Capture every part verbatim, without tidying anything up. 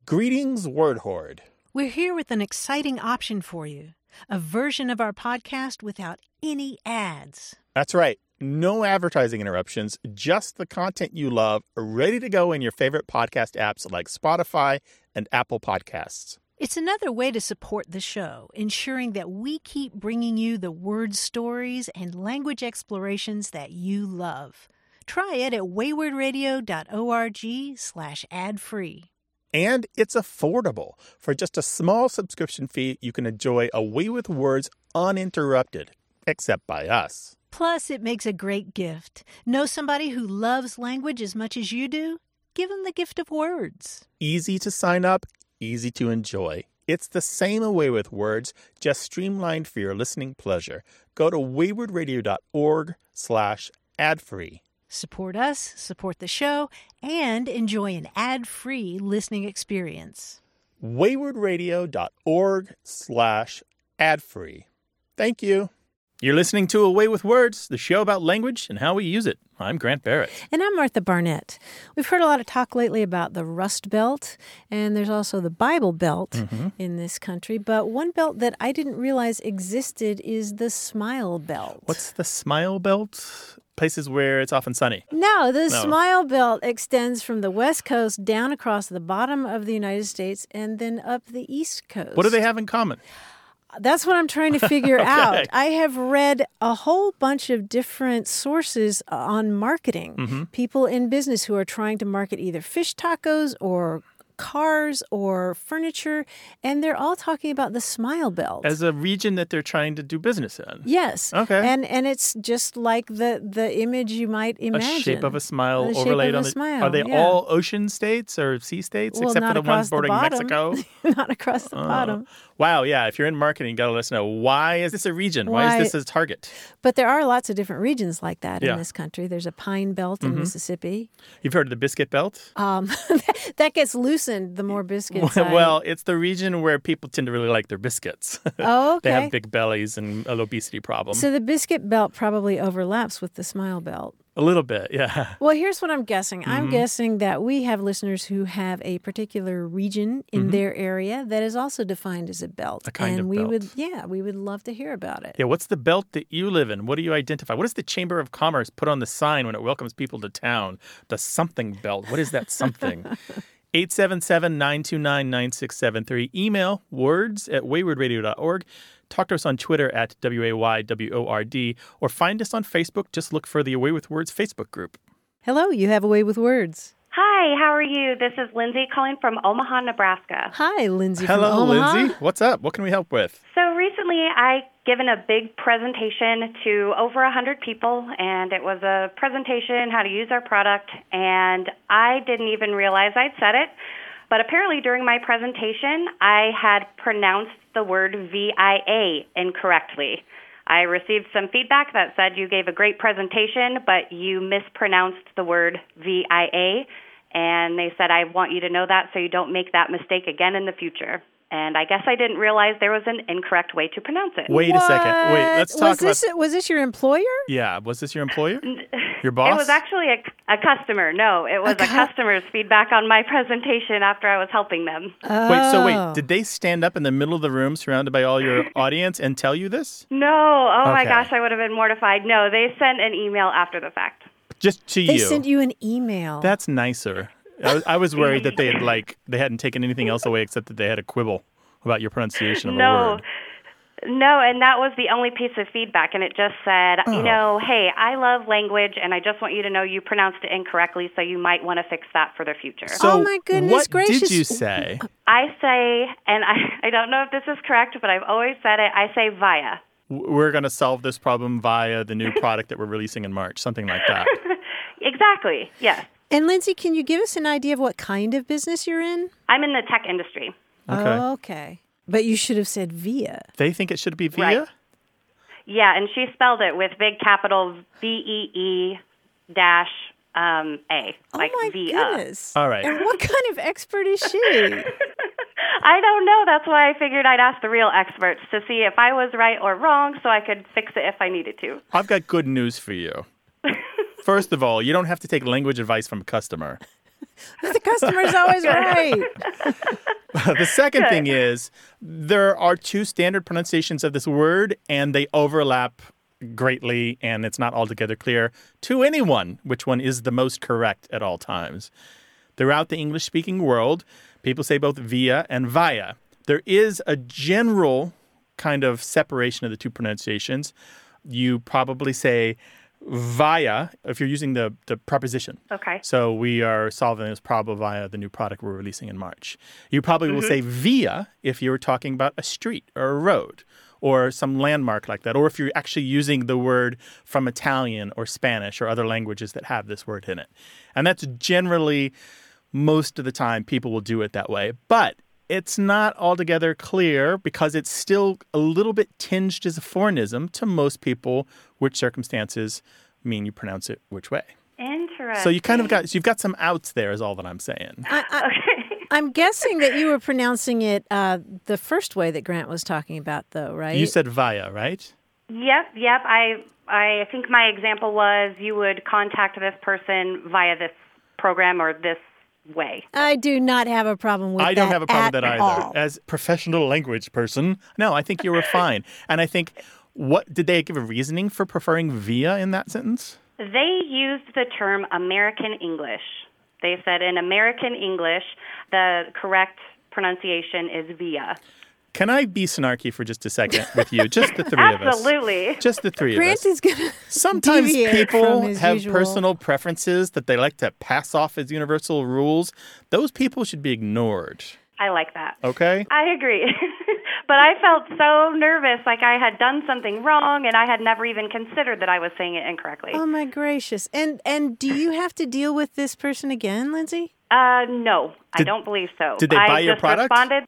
Greetings, Word Horde. We're here with an exciting option for you, a version of our podcast without any ads. That's right. No advertising interruptions, just the content you love, ready to go in your favorite podcast apps like Spotify and Apple Podcasts. It's another way to support the show, ensuring that we keep bringing you the word stories and language explorations that you love. Try it at waywardradio.org slash ad-free. And it's affordable. For just a small subscription fee, you can enjoy A Way with Words uninterrupted, except by us. Plus, it makes a great gift. Know somebody who loves language as much as you do? Give them the gift of words. Easy to sign up, easy to enjoy. It's the same A Way with Words, just streamlined for your listening pleasure. Go to waywardradio.org slash ad-free. Support us, support the show, and enjoy an ad-free listening experience. waywardradio.org slash ad-free. Thank you. You're listening to A Way with Words, the show about language and how we use it. I'm Grant Barrett. And I'm Martha Barnett. We've heard a lot of talk lately about the Rust Belt, and there's also the Bible Belt mm-hmm. in this country. But one belt that I didn't realize existed is the Smile Belt. What's the Smile Belt? Places where it's often sunny. No, the no. Smile Belt extends from the West Coast down across the bottom of the United States and then up the East Coast. What do they have in common? That's what I'm trying to figure okay. out. I have read a whole bunch of different sources on marketing. Mm-hmm. People in business who are trying to market either fish tacos or cars or furniture, and they're all talking about the Smile Belt as a region that they're trying to do business in. Yes. Okay. And and it's just like the the image you might imagine. A shape of a smile the overlaid shape of on a the smile. Are they yeah. all ocean states or sea states, well, except for the ones the bordering bottom. Mexico? Not across the uh, bottom. Wow, yeah. If you're in marketing, you got to let us know, why is this a region? Why, why is this a target? But there are lots of different regions like that yeah. in this country. There's a Pine Belt in mm-hmm. Mississippi. You've heard of the Biscuit Belt? Um, that gets loosened the more biscuits. Well, it's the region where people tend to really like their biscuits. Oh, okay. They have big bellies and an obesity problem. So the Biscuit Belt probably overlaps with the Smile Belt. A little bit, yeah. Well, here's what I'm guessing. Mm-hmm. I'm guessing that we have listeners who have a particular region in mm-hmm. their area that is also defined as a belt. A kind and of we belt. would, yeah, we would love to hear about it. Yeah, what's the belt that you live in? What do you identify? What does the Chamber of Commerce put on the sign when it welcomes people to town? The something belt. What is that something? eight seven seven, nine two nine, nine six seven three. Email words at waywardradio dot org. Talk to us on Twitter at W A Y W O R D, or find us on Facebook. Just look for the A Way with Words Facebook group. Hello, you have A Way with Words. Hi, how are you? This is Lindsay calling from Omaha, Nebraska. Hi, Lindsay Hello, from Omaha. Lindsay. What's up? What can we help with? So recently I given a big presentation to over one hundred people, and it was a presentation how to use our product, and I didn't even realize I'd said it. But apparently during my presentation, I had pronounced the word V I A incorrectly. I received some feedback that said you gave a great presentation, but you mispronounced the word V I A, and they said, I want you to know that so you don't make that mistake again in the future. And I guess I didn't realize there was an incorrect way to pronounce it. Wait what? a second. Wait, let's talk was this, about... Was this your employer? Yeah, was this your employer? Your boss? It was actually a, a customer. No, it was a, cu- a customer's feedback on my presentation after I was helping them. Oh. Wait, so wait, did they stand up in the middle of the room surrounded by all your audience and tell you this? No. Oh, okay. my gosh, I would have been mortified. No, they sent an email after the fact. Just to they you? They sent you an email. That's nicer. I was, I was worried that they had, like, they hadn't taken anything else away except that they had a quibble about your pronunciation of no. a word. No, and that was the only piece of feedback, and it just said, oh. you know, hey, I love language, and I just want you to know you pronounced it incorrectly, so you might want to fix that for the future. So oh, my goodness what gracious. did you say? I say, and I, I don't know if this is correct, but I've always said it, I say via. We're going to solve this problem via the new product that we're releasing in March, something like that. Exactly, yes. And Lindsay, can you give us an idea of what kind of business you're in? I'm in the tech industry. Okay. Oh, okay. But you should have said via. They think it should be via? Right. Yeah, and she spelled it with big capital V E E dash um, A, like oh my via. goodness. All right. And what kind of expert is she? I don't know. That's why I figured I'd ask the real experts to see if I was right or wrong so I could fix it if I needed to. I've got good news for you. First of all, you don't have to take language advice from a customer. The customer's always right. The second Good. thing is there are two standard pronunciations of this word, and they overlap greatly, and it's not altogether clear to anyone which one is the most correct at all times. Throughout the English-speaking world, people say both via and via. There is a general kind of separation of the two pronunciations. You probably say via if you're using the, the preposition. Okay. So we are solving this problem via the new product we're releasing in March. You probably will say via if you're talking about a street or a road or some landmark like that, or if you're actually using the word from Italian or Spanish or other languages that have this word in it. And that's generally, most of the time, people will do it that way. But it's not altogether clear because it's still a little bit tinged as a foreignism to most people, which circumstances mean you pronounce it which way. Interesting. So you kind of got, so you've got some outs there is all that I'm saying. I, I, Okay. I'm guessing that you were pronouncing it uh, the first way that Grant was talking about, though, right? You said via, right? Yep, yep. I I think my example was you would contact this person via this program or this way. I do not have a problem with that. I don't have a problem at with that either. all. As a professional language person, no, I think you were fine. And I think, what did they give a reasoning for preferring via in that sentence? They used the term American English. They said in American English, the correct pronunciation is via. Can I be snarky for just a second with you? Just the three of us. Absolutely. Just the three Grant of us. is going to Sometimes people from his have usual. personal preferences that they like to pass off as universal rules. Those people should be ignored. I like that. Okay? I agree. But I felt so nervous, like I had done something wrong, and I had never even considered that I was saying it incorrectly. Oh, my gracious. And and do you have to deal with this person again, Lindsay? Uh, no, I Did- don't believe so. did they I buy your just product? Responded.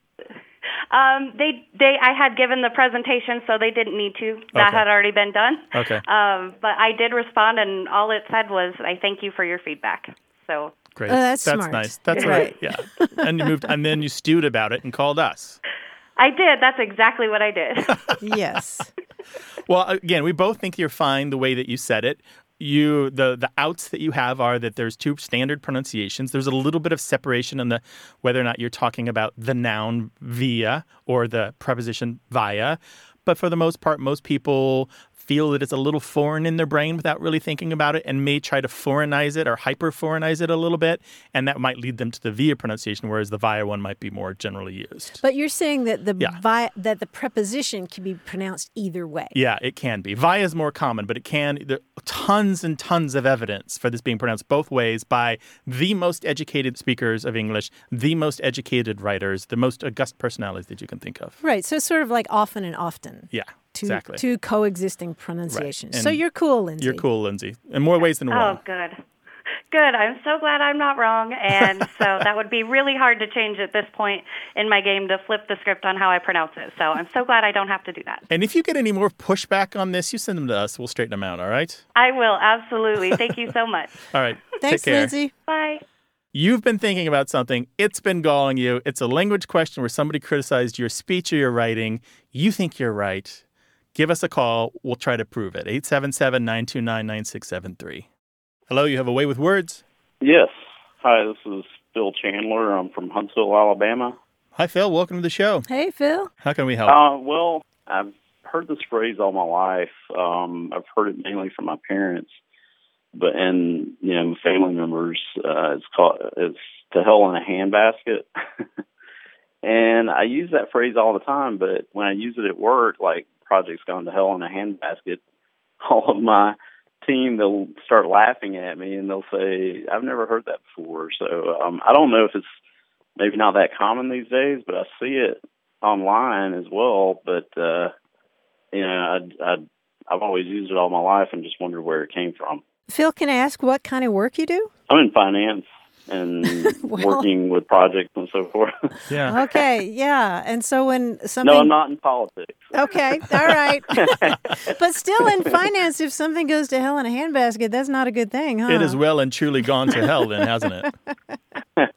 Um, they, they, I had given the presentation, so they didn't need to. That Okay. had already been done. Okay. Um, but I did respond, and all it said was, "I thank you for your feedback." So Great. Oh, that's that's smart. nice. That's Right. right. Yeah. And you moved, and then you stewed about it and called us. I did. That's exactly what I did. Yes. Well, again, we both think you're fine the way that you said it. You the the outs that you have are that there's two standard pronunciations. There's a little bit of separation in the whether or not you're talking about the noun via or the preposition via. But for the most part, most people feel that it's a little foreign in their brain without really thinking about it and may try to foreignize it or hyper-foreignize it a little bit. And that might lead them to the via pronunciation, whereas the via one might be more generally used. But you're saying that the Yeah. vi- that the preposition can be pronounced either way. Yeah, it can be. Via is more common, but it can. There are tons and tons of evidence for this being pronounced both ways by the most educated speakers of English, the most educated writers, the most august personalities that you can think of. Right. So it's sort of like often and often. Yeah, Two, exactly. two coexisting pronunciations. And So you're cool, Lindsay. You're cool, Lindsay, in more ways than one. Oh, good. Good. I'm so glad I'm not wrong. And so that would be really hard to change at this point in my game to flip the script on how I pronounce it. So I'm so glad I don't have to do that. And if you get any more pushback on this, you send them to us. We'll straighten them out, all right? I will. Absolutely. Thank you so much. All right. Thanks, take care. Lindsay. Bye. You've been thinking about something. It's been galling you. It's a language question where somebody criticized your speech or your writing. You think you're right. Give us a call. We'll try to prove it. eight seven seven, nine two nine, nine six seven three. Hello, you have a way with words? Yes. Hi, this is Phil Chandler. I'm from Huntsville, Alabama. Hi, Phil. Welcome to the show. Hey, Phil. How can we help? Uh, well, I've heard this phrase all my life. Um, I've heard it mainly from my parents, but and you know, family members. Uh, it's called it's to hell in a handbasket. And I use that phrase all the time, but when I use it at work, like project's gone to hell in a handbasket, all of my team, they'll start laughing at me and they'll say, I've never heard that before. So um, I don't know if it's maybe not that common these days, but I see it online as well. But, uh, you know, I, I, I've always used it all my life and just wondered where it came from. Phil, can I ask what kind of work you do? I'm in finance and Well- working with projects and so forth. Yeah. Okay, yeah. And so when something... No, I'm not in politics. Okay, all right. But still in finance, if something goes to hell in a handbasket, that's not a good thing, huh? It has well and truly gone to hell then, hasn't it?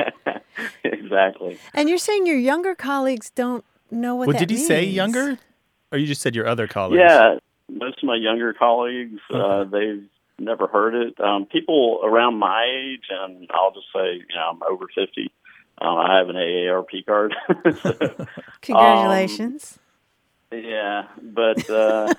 Exactly. And you're saying your younger colleagues don't know what Well, that did you means. say younger? Or you just said your other colleagues? Yeah, most of my younger colleagues, uh, Okay. they've never heard it. Um, people around my age, and I'll just say, you know, I'm over fifty, Um, I have an A A R P card. so, Congratulations. Um, yeah, but uh,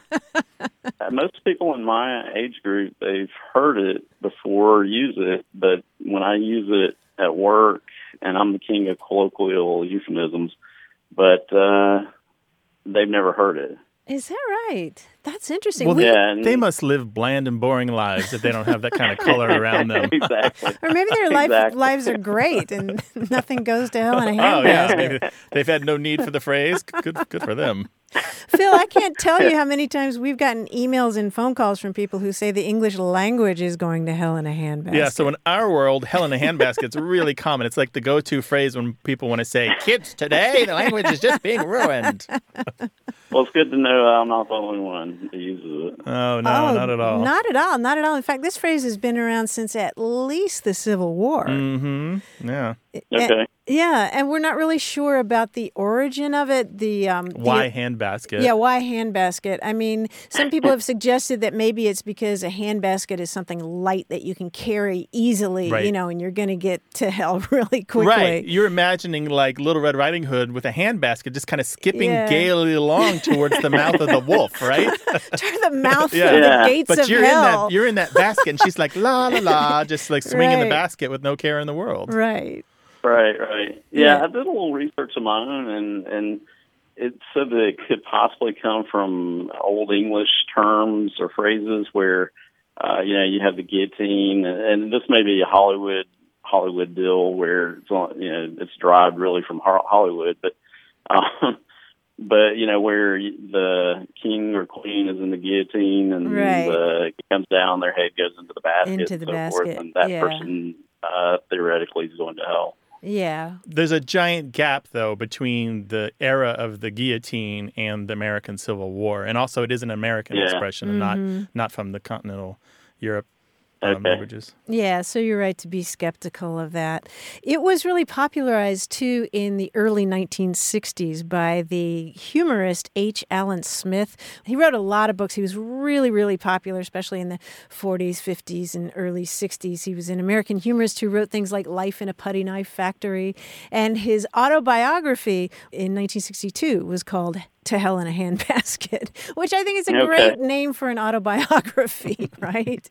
most people in my age group, they've heard it before, use it, but when I use it at work, and I'm the king of colloquial euphemisms, but uh, they've never heard it. Is that right? That's interesting. Well, We- they, Yeah, and- they must live bland and boring lives if they don't have that kind of color around them. Exactly. Or maybe their life, Exactly. lives are great and nothing goes to hell in a Oh, yeah. handbasket. Maybe they've had no need for the phrase. Good, good for them. Phil, I can't tell you how many times we've gotten emails and phone calls from people who say the English language is going to hell in a handbasket. Yeah, so in our world, hell in a handbasket is really common. It's like the go-to phrase when people want to say, kids today, the language is just being ruined. Well, it's good to know I'm not the only one that uses it. Oh, no, Oh, not at all. Not at all. Not at all. In fact, this phrase has been around since at least the Civil War. Mm-hmm. Yeah. Okay. Yeah, and we're not really sure about the origin of it. The um, Why the, handbasket? Yeah, why handbasket? I mean, some people have suggested that maybe it's because a handbasket is something light that you can carry easily, Right. you know, and you're going to get to hell really quickly. Right. You're imagining like Little Red Riding Hood with a handbasket just kind of skipping Yeah. gaily along towards the mouth of the wolf, right? To the mouth Yeah. of Yeah. the gates But of you're hell. in that you're in that basket and she's like la la la just like swinging the Right. basket with no care in the world. Right. Right, right. Yeah, Yeah. I did a little research of my own, and, and it said that it could possibly come from Old English terms or phrases where, uh, you know, you have the guillotine, and, and this may be a Hollywood Hollywood deal where it's on, you know, it's derived really from Ho- Hollywood, but um, but you know where the king or queen is in the guillotine and Right. the, it comes down, their head goes into the basket, Into the and so forth, basket, and that yeah. person uh, theoretically is going to hell. Yeah. There's a giant gap, though, between the era of the guillotine and the American Civil War. And also, it is an American Yeah. expression and not, not from the continental Europe um, Okay. languages. Yeah, so you're right to be skeptical of that. It was really popularized, too, in the early nineteen sixties by the humorist H. Allen Smith. He wrote a lot of books. He was really, really popular, especially in the forties, fifties, and early sixties. He was an American humorist who wrote things like Life in a Putty Knife Factory. And his autobiography in nineteen sixty-two was called To Hell in a Handbasket, which I think is a Okay. great name for an autobiography, right?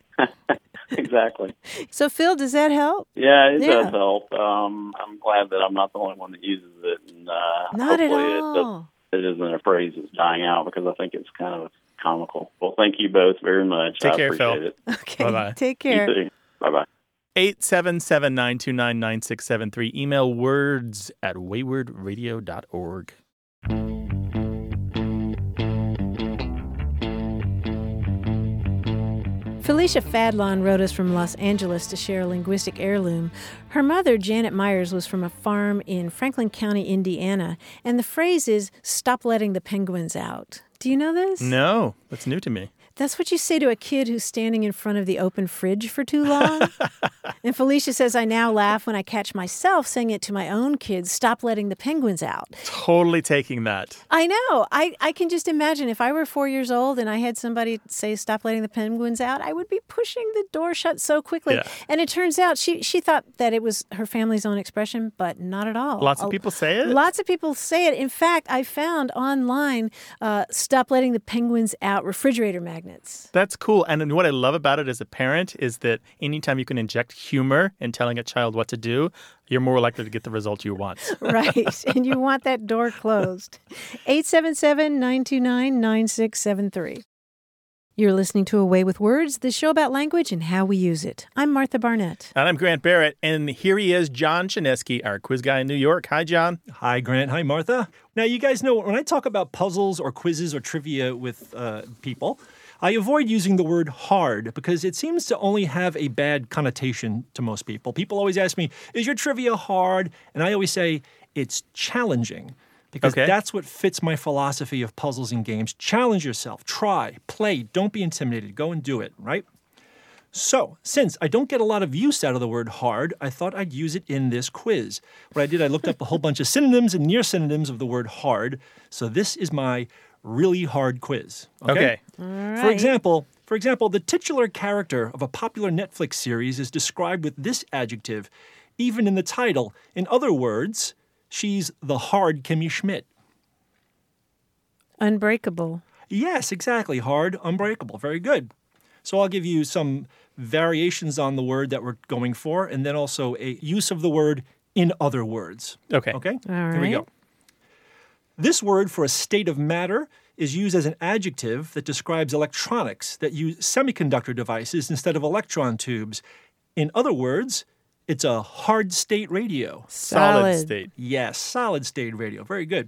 Exactly. So, Phil, does that help? Yeah, it Yeah. does help. Um, I'm glad that I'm not the only one that uses it, and uh, Not at hopefully it, all. does, it isn't a phrase that's dying out because I think it's kind of comical. Well, thank you both very much. Take I care, Phil. appreciate it. Okay. Bye-bye. Take care. You too. Bye bye. eight seven seven, nine two nine, nine six seven three. Email words at wayward radio dot org. Felicia Fadlon wrote us from Los Angeles to share a linguistic heirloom. Her mother, Janet Myers, was from a farm in Franklin County, Indiana, and the phrase is, stop letting the penguins out. Do you know this? No, that's new to me. That's what you say to a kid who's standing in front of the open fridge for too long. And Felicia says, I now laugh when I catch myself saying it to my own kids, stop letting the penguins out. Totally taking that. I know. I, I can just imagine if I were four years old and I had somebody say, stop letting the penguins out, I would be pushing the door shut so quickly. Yeah. And it turns out she, she thought that it was her family's own expression, but not at all. Lots of A- people say it. Lots of people say it. In fact, I found online, uh, stop letting the penguins out refrigerator magnets. That's cool. And what I love about it as a parent is that anytime you can inject humor in telling a child what to do, you're more likely to get the result you want. Right. And you want that door closed. eight seven seven, nine two nine, nine six seven three. You're listening to A Way with Words, the show about language and how we use it. I'm Martha Barnett. And I'm Grant Barrett, and here he is, John Chinesky, our quiz guy in New York. Hi, John. Hi, Grant. Hi, Martha. Now, you guys know when I talk about puzzles or quizzes or trivia with uh, people, I avoid using the word hard because it seems to only have a bad connotation to most people. People always ask me, is your trivia hard? And I always say, it's challenging. Because Okay. that's what fits my philosophy of puzzles and games. Challenge yourself. Try. Play. Don't be intimidated. Go and do it, right? So, since I don't get a lot of use out of the word hard, I thought I'd use it in this quiz. What I did, I looked up a whole bunch of synonyms and near synonyms of the word hard. So this is my really hard quiz. Okay. For example, for example, the titular character of a popular Netflix series is described with this adjective, even in the title. In other words, she's the hard Kimmy Schmidt. Unbreakable. Yes, exactly. Hard, unbreakable. Very good. So I'll give you some variations on the word that we're going for, and then also a use of the word in other words. Okay. Okay? All Here we right. go. This word for a state of matter is used as an adjective that describes electronics that use semiconductor devices instead of electron tubes. In other words, it's a hard state radio. Solid Solid. state. Yes, solid state radio. Very good.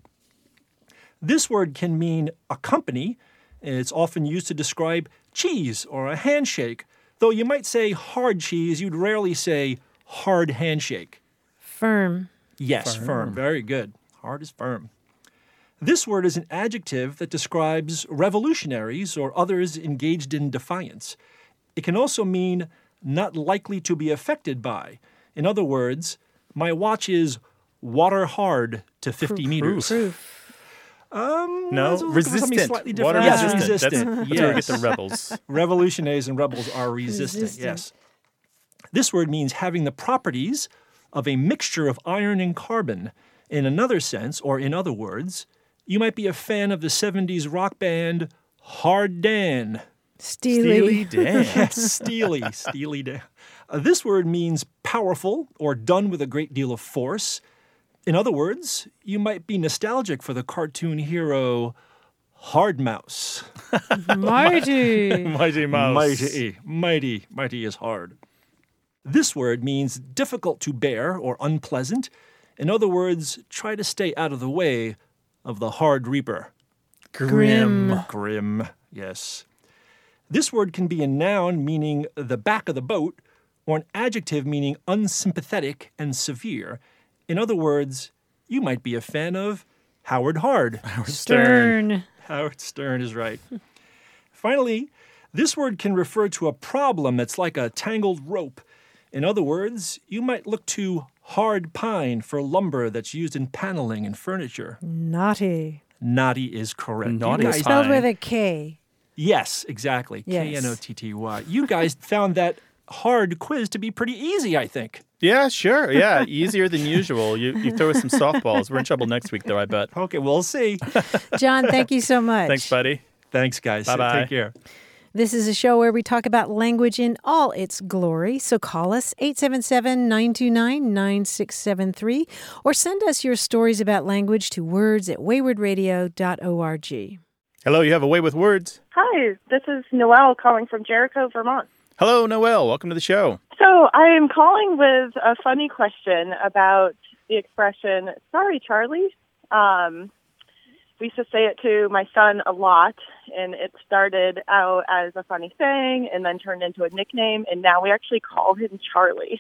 This word can mean a company, and it's often used to describe cheese or a handshake. Though you might say hard cheese, you'd rarely say hard handshake. Firm. Yes, firm. Very good. Hard is firm. This word is an adjective that describes revolutionaries or others engaged in defiance. It can also mean not likely to be affected by. In other words, my watch is water hard to fifty meters. Proof. Um, No, let's look for something resistant. slightly Water different. Yes, resistant. resistant. That's, that's where we get Yes. the rebels. Revolutionaries and rebels are resistant, Resistant. yes. This word means having the properties of a mixture of iron and carbon. In another sense, or in other words, you might be a fan of the seventies rock band Hard Dan. Steely. Steely Dan. Yes, Steely, Steely Dan. Uh, this word means powerful or done with a great deal of force. In other words, you might be nostalgic for the cartoon hero Hard Mouse. Mighty. Mighty Mouse. Mighty, mighty, mighty is hard. This word means difficult to bear or unpleasant. In other words, try to stay out of the way of the hard reaper. Grim. Grim, yes. This word can be a noun meaning the back of the boat or an adjective meaning unsympathetic and severe. In other words, you might be a fan of Howard Hard. Stern. Howard Stern is right. Finally, this word can refer to a problem that's like a tangled rope. In other words, you might look to hard pine for lumber that's used in paneling and furniture. Naughty. Knotty is correct. You Knotty guys- is Spelled Pine. with a K. Yes, exactly. Yes. K N O T T Y. You guys found that hard quiz to be pretty easy, I think. Yeah, sure. Yeah, easier than usual. You you throw us some softballs. We're in trouble next week, though, I bet. Okay, we'll see. John, thank you so much. Thanks, buddy. Thanks, guys. Bye-bye. Take care. This is a show where we talk about language in all its glory. So call us eight seven seven, nine two nine, nine six seven three or send us your stories about language to words at wayward radio dot org. Hello, you have a way with words. Hi, this is Noelle calling from Jericho, Vermont. Hello, Noelle. Welcome to the show. So I am calling with a funny question about the expression, sorry, Charlie. Um, we used to say it to my son a lot, and it started out as a funny thing and then turned into a nickname, and now we actually call him Charlie.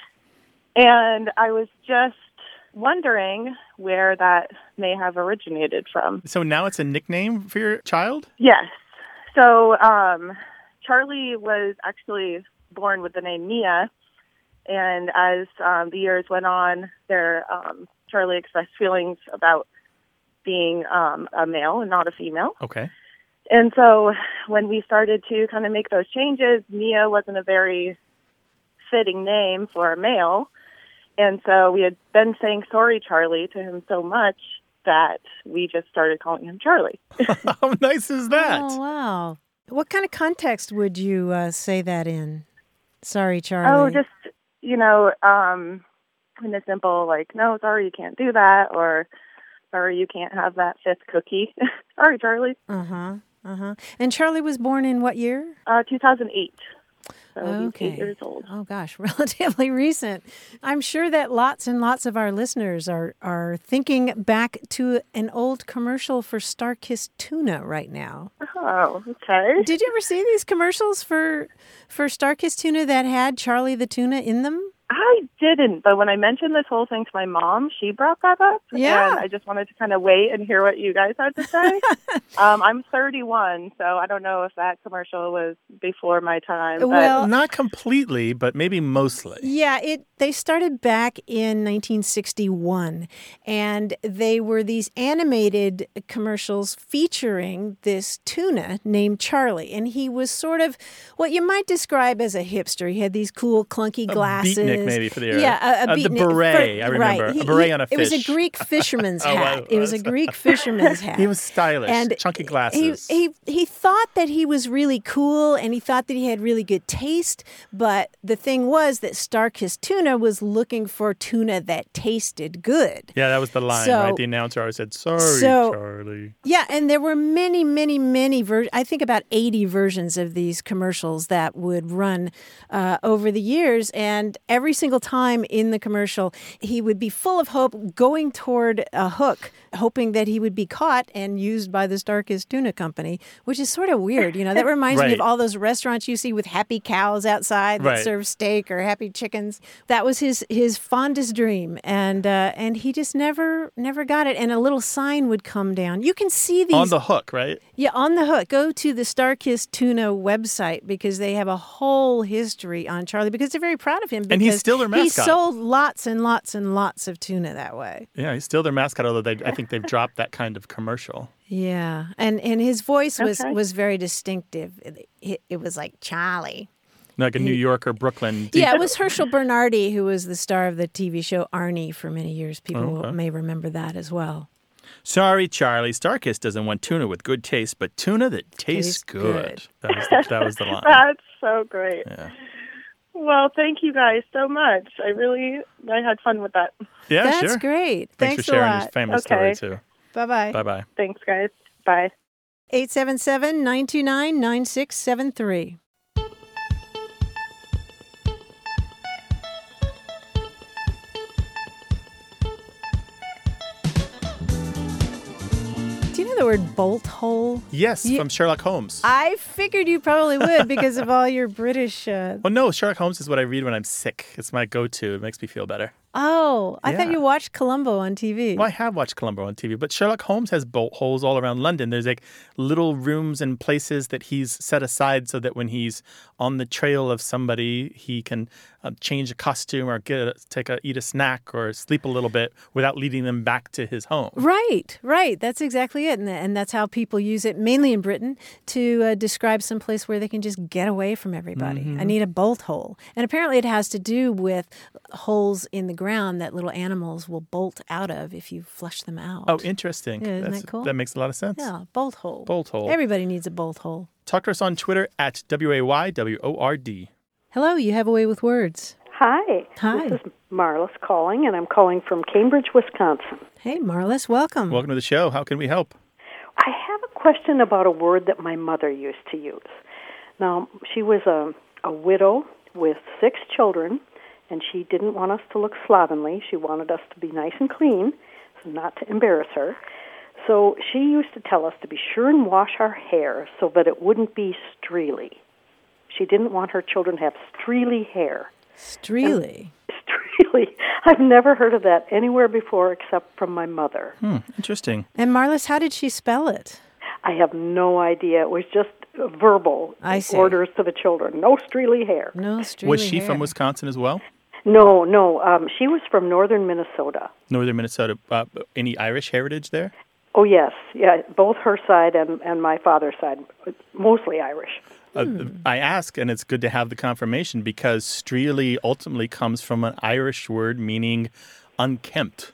And I was just wondering where that may have originated from. So now it's a nickname for your child? Yes. So um, Charlie was actually born with the name Mia, and as um, the years went on, there um, Charlie expressed feelings about being um, a male and not a female. Okay. And so when we started to kind of make those changes, Mia wasn't a very fitting name for a male. And so we had been saying sorry, Charlie, to him so much that we just started calling him Charlie. How nice is that? Oh, wow. What kind of context would you uh, say that in? Sorry, Oh, Charlie. just, you know, um, in a simple, like, no, sorry, you can't do that, or sorry, you can't have that fifth cookie. Sorry, Charlie. Uh-huh, uh-huh. And Charlie was born in what year? Uh, two thousand eight. So Okay. he's eight years old. Oh, gosh, relatively recent. I'm sure that lots and lots of our listeners are, are thinking back to an old commercial for Starkist tuna right now. Oh, okay. Did you ever see these commercials for for Starkist tuna that had Charlie the tuna in them? I didn't, but when I mentioned this whole thing to my mom, she brought that up. Yeah. And I just wanted to kind of wait and hear what you guys had to say. um, I'm thirty-one, so I don't know if that commercial was before my time. But Well, Not completely, but maybe mostly. Yeah, it they started back in nineteen sixty-one, and they were these animated commercials featuring this tuna named Charlie, and he was sort of what you might describe as a hipster. He had these cool clunky A glasses. beatnik maybe for the earlier. Yeah, a, a Uh, the beatnik- beret, for- I remember. Right. He- a beret he- on a It was a fish. Greek fisherman's Oh, hat. wow, It was a was- Greek fisherman's hat. He was stylish, and chunky He, glasses. he he thought that he was really cool, and he thought that he had really good taste. But the thing was that Starkist Tuna was looking for tuna that tasted good. yeah, that was the line, So- right? The announcer always said, sorry, So- Charlie. Yeah, and there were many, many, many versions. I think about eighty versions of these commercials that would run uh, over the years. And every single time in the commercial, he would be full of hope, going toward a hook, hoping that he would be caught and used by the Starkist Tuna Company, which is sort of weird. You know, that reminds me Right. of all those restaurants you see with happy cows outside that Right. serve steak or happy chickens. That was his his fondest dream, and uh, and he just never never got it. And a little sign would come down. You can see these On the hook, right? yeah, on the hook. Go to the Starkist Tuna website because they have a whole history on Charlie because they're very proud of him. And he's because still their He mascot. sold lots and lots and lots of tuna that way. Yeah, he's still their mascot, although they, I think they've dropped that kind of commercial. Yeah, and and his voice was Okay. was very distinctive. It, it, it was like Charlie. Like a New York or Brooklyn. deep- Yeah, it was Herschel Bernardi who was the star of the T V show Arnie for many years. People Okay. may remember that as well. Sorry, Charlie. Starkist doesn't want tuna with good taste, but tuna that tastes Tastes good. good. That was the, that was the line. That's so great. Yeah, Well, thank you guys so much. I really, I had fun with that. yeah That's sure. great. Thanks, Thanks for sharing a your lot. family Okay. story, too. Bye-bye. Bye-bye. Thanks, guys. Bye. eight seven seven, nine two nine, nine six seven three. Do you know the word bolt hole? Yes, Ye- from Sherlock Holmes. I figured you probably would because of all your British. Uh... Oh, no, Sherlock Holmes is what I read when I'm sick. It's my go-to. It makes me feel better. Oh, I thought Yeah. you watched Columbo on T V. Well, I have watched Columbo on T V, but Sherlock Holmes has bolt holes all around London. There's like little rooms and places that he's set aside so that when he's on the trail of somebody, he can uh, change a costume or get a, take a eat a snack or sleep a little bit without leading them back to his home. Right, right. That's exactly it. And, and that's how people use it, mainly in Britain, to uh, describe some place where they can just get away from everybody. Mm-hmm. I need a bolt hole. And apparently it has to do with holes in the ground that little animals will bolt out of if you flush them out. Oh, interesting. Yeah, isn't That's- that cool? That makes a lot of sense. Yeah, bolt hole. Bolt hole. Everybody needs a bolt hole. Talk to us on Twitter at W A Y W O R D. Hello, you have a way with words. Hi. Hi. This is Marlis calling, and I'm calling from Cambridge, Wisconsin. Hey, Marlis, welcome. Welcome to the show. How can we help? I have a question about a word that my mother used to use. Now, she was a, a widow with six children, and she didn't want us to look slovenly. She wanted us to be nice and clean, so not to embarrass her. So she used to tell us to be sure and wash our hair so that it wouldn't be streely. She didn't want her children to have streely hair. Streely. Streely. I've never heard of that anywhere before except from my mother. Hmm, interesting. And Marlis, how did she spell it? I have no idea. It was just verbal I see. orders to the children. No streely hair. No, streely Was she hair. from Wisconsin as well? No, no. Um, she was from northern Minnesota. Northern Minnesota. Uh, any Irish heritage there? Oh, yes. Yeah, both her side and, and my father's side, mostly Irish. Uh, I ask, and it's good to have the confirmation because streely ultimately comes from an Irish word meaning unkempt.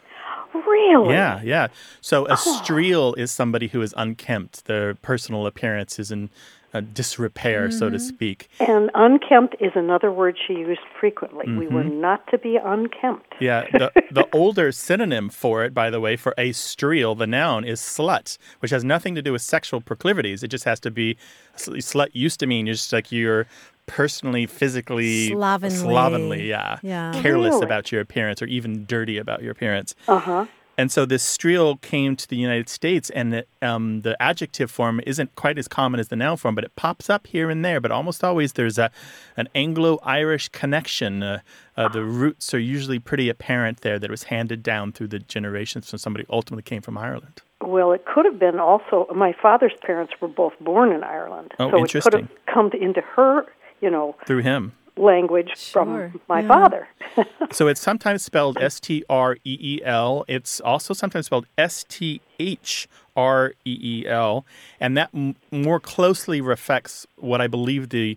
Really? Yeah, yeah. So a streel is somebody who is unkempt. Their personal appearance is in uh, disrepair, so to speak. And unkempt is another word she used frequently. We Mm-hmm. were not to be unkempt. Yeah, the, the older synonym for it, by the way, for a streel, the noun, is slut, which has nothing to do with sexual proclivities. It just has to be, slut used to mean just like you're personally, physically, Slovenly. slovenly, yeah, Yeah. careless Really? about your appearance or even dirty about your appearance. Uh-huh. And so this streel came to the United States, and the, um, the adjective form isn't quite as common as the noun form, but it pops up here and there. But almost always there's a an Anglo-Irish connection. Uh, uh, the roots are usually pretty apparent there that it was handed down through the generations from somebody who ultimately came from Ireland. Well, it could have been also, my father's parents were both born in Ireland. Oh, so interesting. it could have come to, into her, you know, Through him. language Sure, from my yeah. father. So it's sometimes spelled S T R E E L. It's also sometimes spelled S T H R E E L. And that m- more closely reflects what I believe the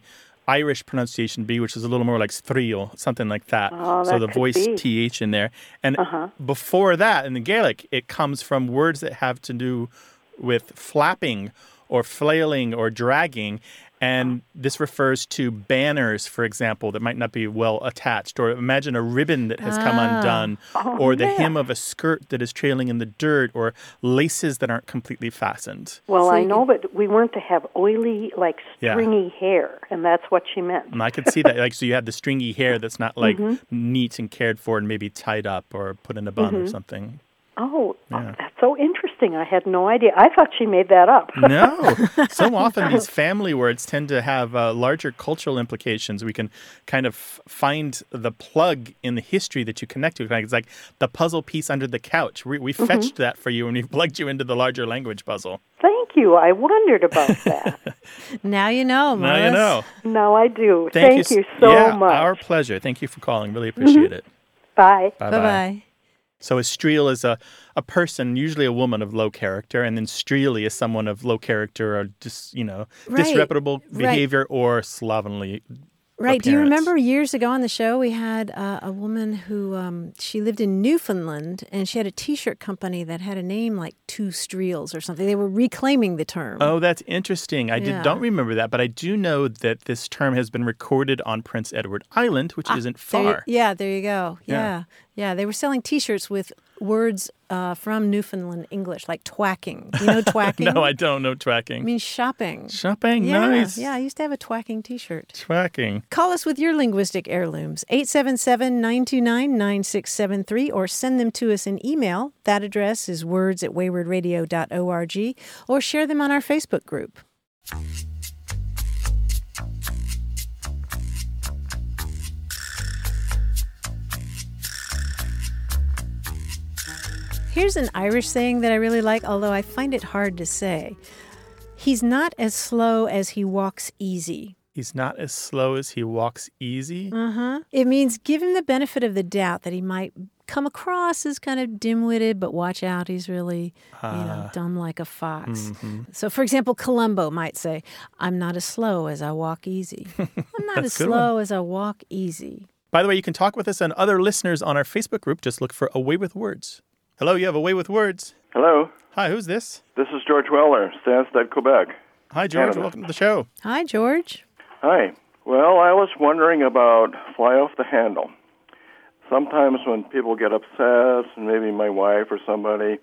Irish pronunciation be, which is a little more like stríl, something like that. Oh, so that the could voice be. T H in there. And Uh-huh. before that, in the Gaelic, it comes from words that have to do with flapping or flailing or dragging. And this refers to banners, for example, that might not be well attached. Or imagine a ribbon that has come Ah. undone. Oh, or the yeah. hem of a skirt that is trailing in the dirt. Or laces that aren't completely fastened. Well, So I you know, but we weren't to have oily, like Yeah. stringy hair, and that's what she meant. And I could see that. Like, so you have the stringy hair that's not like Mm-hmm. neat and cared for and maybe tied up or put in a bun or something. Oh, Yeah. that's so interesting. I had no idea. I thought she made that up. No. So often these family words tend to have uh, larger cultural implications. We can kind of find the plug in the history that you connect to. Like, it's like the puzzle piece under the couch. We, we fetched that for you and we plugged you into the larger language puzzle. Thank you. I wondered about that. Now you know, Now you Melissa. know. Now I do. Thank, Thank, you, you, s- so yeah, much. Our pleasure. Thank you for calling. Really appreciate it. Bye. Bye-bye. Bye-bye. So a streel is a, a person, usually a woman of low character, and then streely is someone of low character or just, you know, Right. disreputable Right. behavior or slovenly. Right. Do you appearance. remember years ago on the show, we had uh, a woman who, um, she lived in Newfoundland, and she had a T-shirt company that had a name like Two Streels or something. They were reclaiming the term. Oh, that's interesting. I Yeah. did, don't remember that, but I do know that this term has been recorded on Prince Edward Island, which isn't There you- far. yeah, there you go. Yeah. Yeah. Yeah, they were selling T-shirts with words uh, from Newfoundland English, like twacking. You know twacking? No, I don't know tracking. It means shopping. Shopping, yeah, nice. Yeah, I used to have a twacking T-shirt. Tracking. Call us with your linguistic heirlooms, eight seven seven, nine two nine, nine six seven three, or send them to us in email. That address is words at wayward radio dot org, or share them on our Facebook group. Here's an Irish saying that I really like, although I find it hard to say. He's not as slow as he walks easy. He's not as slow as he walks easy. Uh-huh. It means give him the benefit of the doubt that he might come across as kind of dim-witted, but watch out, he's really, you know, dumb like a fox. So, for example, Columbo might say, I'm not as slow as I walk easy. I'm not as That's a good slow as I walk easy. By the way, you can talk with us and other listeners on our Facebook group. Just look for A Way with Words. Hello, you have A Way with Words. Hello, Hi, who's this? this is George Weller, Stansted, Quebec. Hi, George. Canada. Welcome to the show. Hi, George. Hi. Well, I was wondering about fly off the handle. Sometimes when people get upset, maybe my wife or somebody,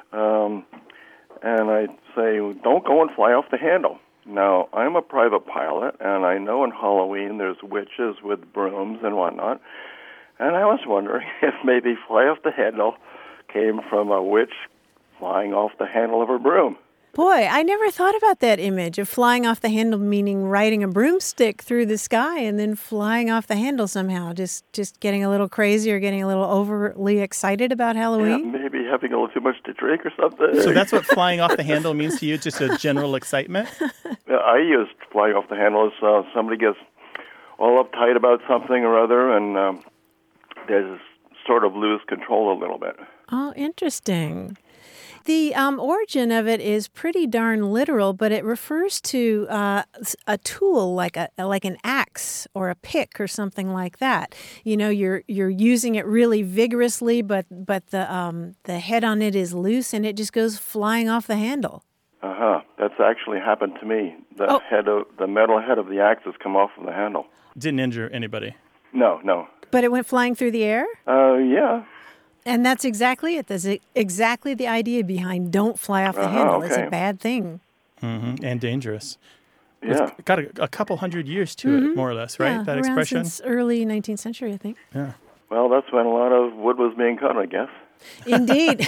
um, and I say, don't go and fly off the handle. Now, I'm a private pilot, and I know in Halloween there's witches with brooms and whatnot, and I was wondering if maybe fly off the handle came from a witch flying off the handle of her broom. Boy, I never thought about that image of flying off the handle, meaning riding a broomstick through the sky and then flying off the handle somehow, just just getting a little crazy or getting a little overly excited about Yeah, Halloween. maybe having a little too much to drink or something. So that's what flying off the handle means to you, just a general excitement? Yeah, I used flying off the handle as uh, somebody gets all uptight about something or other, and um, they just sort of lose control a little bit. Oh, interesting. The um, origin of it is pretty darn literal, but it refers to uh, a tool like a like an axe or a pick or something like that. You know, you're you're using it really vigorously, but but the um, the head on it is loose and it just goes flying off the handle. Uh huh. That's actually happened to me. The Oh. head of the metal head of the axe has come off of the handle. Didn't injure anybody. No, no. But it went flying through the air, Uh, yeah. and that's exactly it. That's exactly the idea behind "don't fly off the Uh-huh, handle." It's a okay. bad thing. hmm And dangerous. Yeah. It's got a, a couple hundred years to it, more or less, right? Yeah, that around expression? since early nineteenth century, I think. Yeah. Well, that's when a lot of wood was being cut, I guess. Indeed.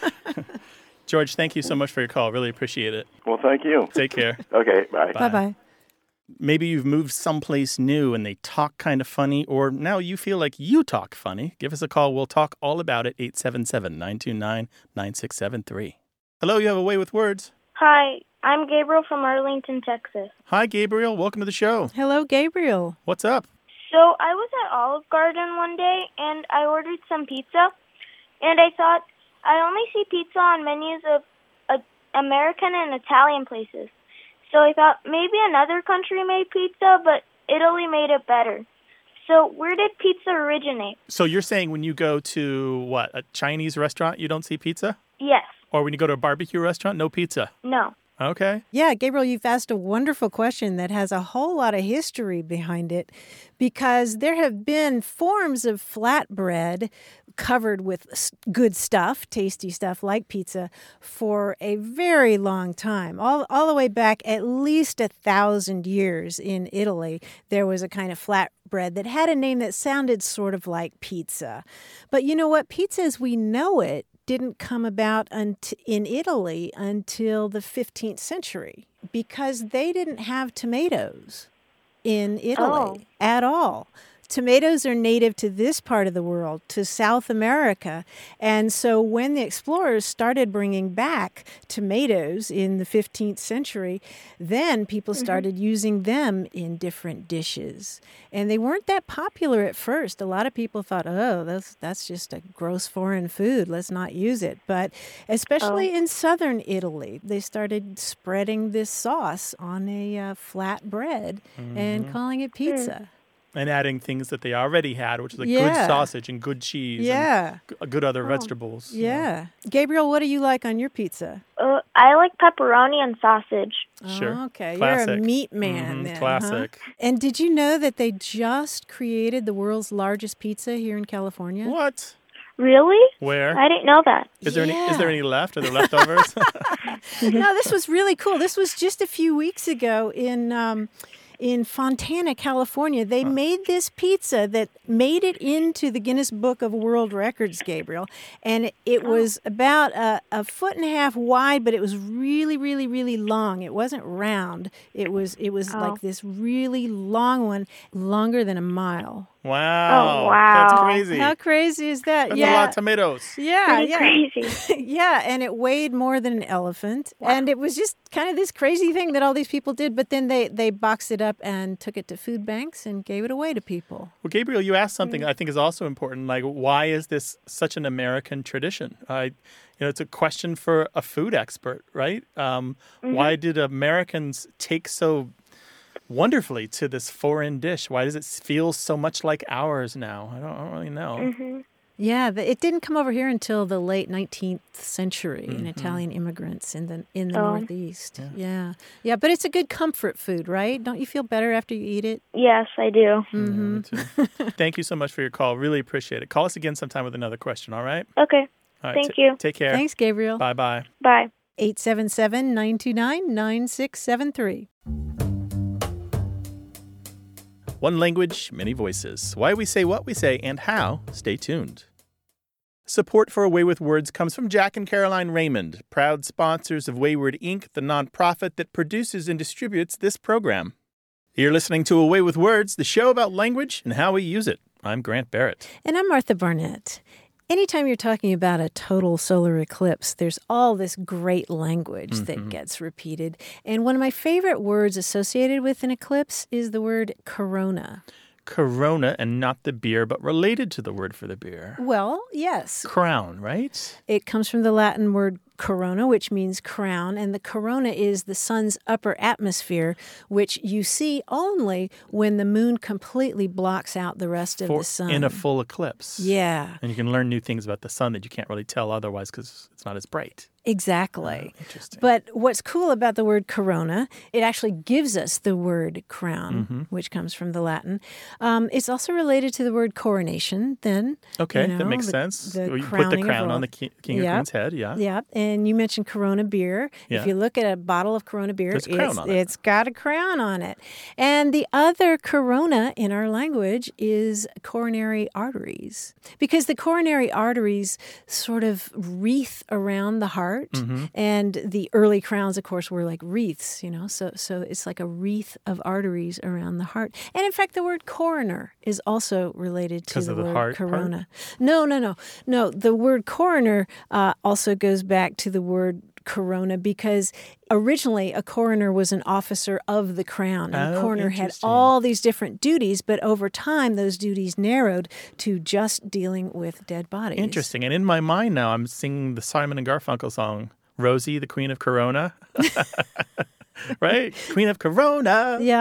George, thank you so much for your call. Really appreciate it. Well, thank you. Take care. Okay, bye. Bye bye. Maybe you've moved someplace new and they talk kind of funny, or now you feel like you talk funny. Give us a call. We'll talk all about it. eight seven seven, nine two nine, nine six seven three. Hello, you have A Way with Words. Hi, I'm Gabriel from Arlington, Texas. Hi, Gabriel. Welcome to the show. Hello, Gabriel. What's up? So I was at Olive Garden one day, and I ordered some pizza, and I thought I only see pizza on menus of uh, American and Italian places. So I thought maybe another country made pizza, but Italy made it better. So where did pizza originate? So you're saying when you go to, what, a Chinese restaurant, you don't see pizza? Yes. Or when you go to a barbecue restaurant, no pizza? No. Okay. Yeah, Gabriel, you've asked a wonderful question that has a whole lot of history behind it, because there have been forms of flatbread covered with good stuff, tasty stuff like pizza, for a very long time. All, all the way back at least a thousand years in Italy, there was a kind of flatbread that had a name that sounded sort of like pizza. But you know what? Pizza as we know it didn't come about unt- in Italy until the fifteenth century, because they didn't have tomatoes in Italy Oh. at all. Tomatoes are native to this part of the world, to South America. And so when the explorers started bringing back tomatoes in the fifteenth century, then people started mm-hmm. using them in different dishes. And they weren't that popular at first. A lot of people thought, oh, that's, that's just a gross foreign food. Let's not use it. But especially oh. in southern Italy, they started spreading this sauce on a uh, flat bread mm-hmm. and calling it pizza. Mm. And adding things that they already had, which is like yeah. good sausage and good cheese yeah. and good other oh. vegetables. Yeah. So. Gabriel, what do you like on your pizza? Uh, I like pepperoni and sausage. Sure. Oh, okay. Classic. You're a meat man mm-hmm. then. Classic. Huh? And did you know that they just created the world's largest pizza here in California? What? Really? Where? I didn't know that. Is there yeah. any is there any left? Are there leftovers? No, this was really cool. This was just a few weeks ago in um In Fontana, California. They huh. made this pizza that made it into the Guinness Book of World Records, Gabriel. And it, it oh. was about a, a foot and a half wide, but it was really, really, really long. It wasn't round. It was it was oh. like this really long one, longer than a mile. Wow. Oh, wow. That's crazy. How crazy is that? That's yeah. a lot of tomatoes. Yeah, Pretty yeah. crazy. Yeah, and it weighed more than an elephant. Wow. And it was just kind of this crazy thing that all these people did. But then they, they boxed it up and took it to food banks and gave it away to people. Well, Gabriel, you asked something mm-hmm. I think is also important. Like, why is this such an American tradition? I, you know, it's a question for a food expert, right? Um, mm-hmm. Why did Americans take so wonderfully to this foreign dish? Why does it feel so much like ours now? I don't, I don't really know. Mm-hmm. Yeah, it didn't come over here until the late nineteenth century mm-hmm. in Italian immigrants in the in the oh. Northeast. Yeah. yeah. Yeah, but it's a good comfort food, right? Don't you feel better after you eat it? Yes, I do. Mm-hmm. Yeah, me too. Thank you so much for your call. Really appreciate it. Call us again sometime with another question, all right? Okay. All right, Thank t- you. Take care. Thanks, Gabriel. Bye-bye. Bye. eight seven seven, nine two nine, nine six seven three. One language, many voices. Why we say what we say and how. Stay tuned. Support for A Way with Words comes from Jack and Caroline Raymond, proud sponsors of Wayward Incorporated, the nonprofit that produces and distributes this program. You're listening to A Way with Words, the show about language and how we use it. I'm Grant Barrett. And I'm Martha Barnett. Anytime you're talking about a total solar eclipse, there's all this great language mm-hmm. that gets repeated. And one of my favorite words associated with an eclipse is the word corona. Corona, and not the beer, but related to the word for the beer. Well, yes. Crown, right? It comes from the Latin word corona, which means crown, and the corona is the sun's upper atmosphere, which you see only when the moon completely blocks out the rest of For, the sun. In a full eclipse. Yeah. And you can learn new things about the sun that you can't really tell otherwise because it's not as bright. Exactly. Oh, interesting. But what's cool about the word corona, it actually gives us the word crown, mm-hmm. which comes from the Latin. Um, it's also related to the word coronation, then. Okay, you know, that makes the, the sense. The you put the crown of, on the king, king yep. or queen's head, yeah. Yeah, and you mentioned Corona beer. Yeah. If you look at a bottle of Corona beer, There's a crown it's, on it. it's got a crown on it. And the other corona in our language is coronary arteries, because the coronary arteries sort of wreath around the heart, mm-hmm. and the early crowns, of course, were like wreaths, you know, so so it's like a wreath of arteries around the heart. And in fact, the word coroner is also related to the, of the word heart corona. Part? No, no, no. No, the word coroner uh, also goes back to the word corona, because originally a coroner was an officer of the crown, and oh, the coroner had all these different duties, but over time those duties narrowed to just dealing with dead bodies. Interesting. And in my mind now, I'm singing the Simon and Garfunkel song, Rosie, the Queen of Corona. Right? Queen of Corona. Yep.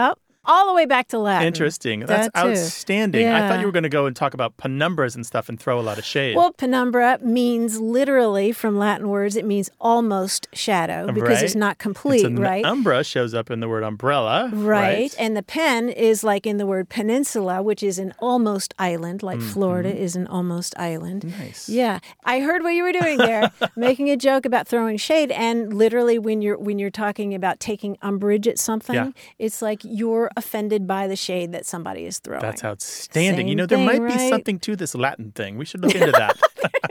all the way back to Latin. Interesting. That's that outstanding. Yeah. I thought you were going to go and talk about penumbras and stuff and throw a lot of shade. Well, penumbra means literally from Latin words, it means almost shadow because right. it's not complete, it's a, right? Umbra shows up in the word umbrella. Right. right. And the pen is like in the word peninsula, which is an almost island, like mm-hmm. Florida is an almost island. Nice. Yeah. I heard what you were doing there, making a joke about throwing shade. And literally when you're when you're talking about taking umbrage at something, yeah. it's like you're offended by the shade that somebody is throwing. That's outstanding. Same you know, there thing, might right? be something to this Latin thing. We should look into that.